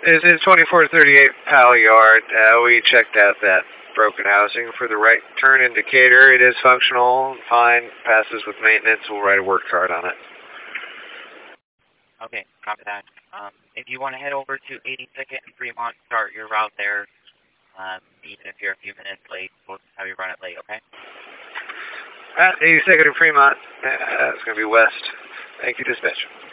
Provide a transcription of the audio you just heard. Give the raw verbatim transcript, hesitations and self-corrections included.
It's in twenty-four thirty-eight Pal Yard. Uh, we checked out that broken housing for the right turn indicator. It is functional, fine, passes with maintenance. We'll write a work card on it. Okay, copy that. Um, if you want to head over to eighty-second and Fremont, start your route there. Um, even if you're a few minutes late, we'll just have you run it late, okay? At eighty-second and Fremont, uh, it's going to be west. Thank you, dispatch.